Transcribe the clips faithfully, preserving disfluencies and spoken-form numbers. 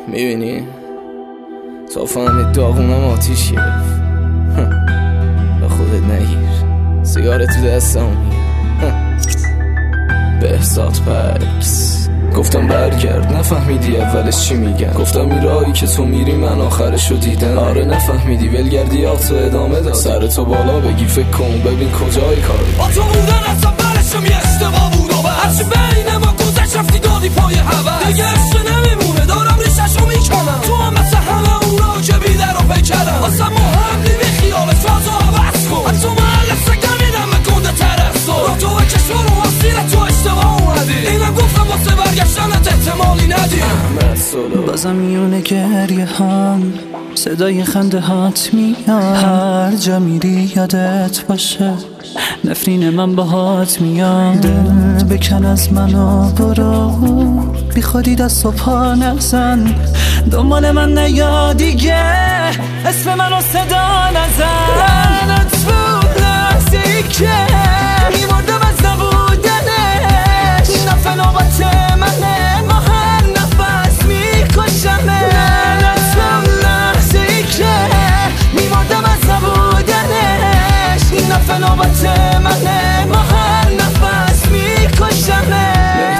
میبینی؟ تا فهمید داغونم آتیش گرفت. به خودت نگیر، سیگار تو دستم میگه. بهزاد پکس گفتم برگرد، نفهمیدی اولش چی میگن. گفتم این راهی که تو میری من آخرشو دیدم. آره نفهمیدی ولگردیاتو ادامه داد. سر تو بالا بگی فکر کن ببین کجای کار. با تو بودن اصلا برشم یه اشتباه بود و هرچی بین ما گذشت رفتی دادی پای حوض. دیگه عشق نمیمونه دارم ریششو میکنم. تو هم مثل همه اونا که بیدر رو بکرم. اصلا مهم نی بی خیالت فضا عوض کن. حتی محل سگمیدم به گنده ترستو را تو و کشور و وسیل تو اشتباه اومدی. اینم گفتم واسه برگشتنت احتمالی ندی. بازم میونه گریه هم صدای خنده هات میاد. هر جا میری یادت باشه نفرین من باهات میاد. دل بکن از منو برو بی خودی دست و پا نزن. دنبال من نیا دیگه اسم منو صدا نزن. تو لحظه‌ای که میمردم از نبودنش. این دفعه نوبت منه ما هر نفس میکشمه. تو لحظه‌ای که میمردم از نبودنش. این دفعه نوبت منه ما هر نفس میکشمه.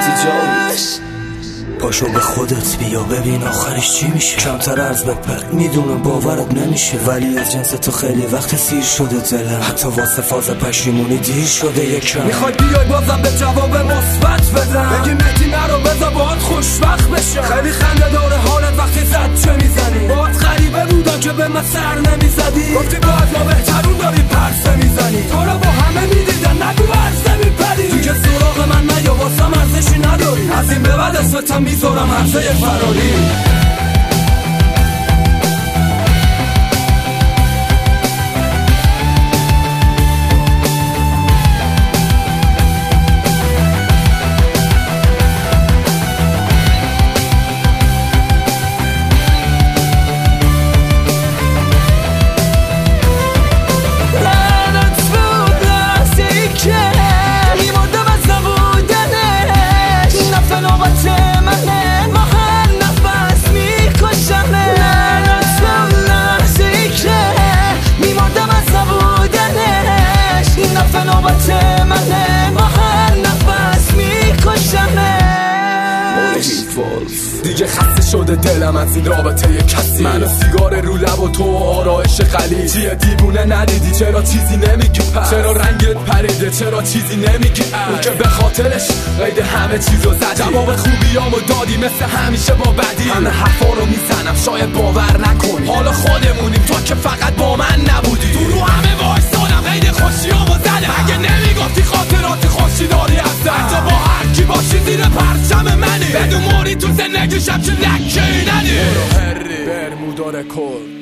پاشو به خودت بیا ببین آخرش چی میشه. کمتر از بپر میدونم باورت نمیشه ولی از جنس تو خیلی وقت سیر شده دلم. حتی واسه فاز پشیمونی دیر شده یکم. میخوای بیای بازم به جواب مثبت بدم. بگی مهدی نرو بذار باهات خوشبخت بشم. خیلی خنده داره حالت وقتی زد چه میزنی. باهات غریبه بودم که به من سر نمیزدی. گفتی باید ما بهترون داری پرسه میزنی. تو رو با همه میدیدن نگو ورزه میپری. تو که سراغ من نیا واسم ارزشی نداری. از این به بعد اسمتم میذارم حرفه فراری. دیگه خسته شده دلم از این رابطه ی کسی. من و سیگار رو لب و تو و آرایش قلیل. چیه دیوونه ندیدی چرا چیزی نمیگی پس. چرا رنگت پریده چرا چیزی نمیگی اون که به خاطرش قید همه چیزو زدی. جواب خوبیامو دادی مثل همیشه با بدی. همه حرفا رو میزنم شاید باور نکنی. حالا خودمونیم تو که فقط با من نبودی. تو رو همه وایسادم قید خوشیامو زدم. اگه نمیگفتی خاطرات خوشی داری هستم. حتی با هر کی باشی زیر پرچم منی. بدون موری تو زندگی شب چه لکی ندی. برمودا رکورد.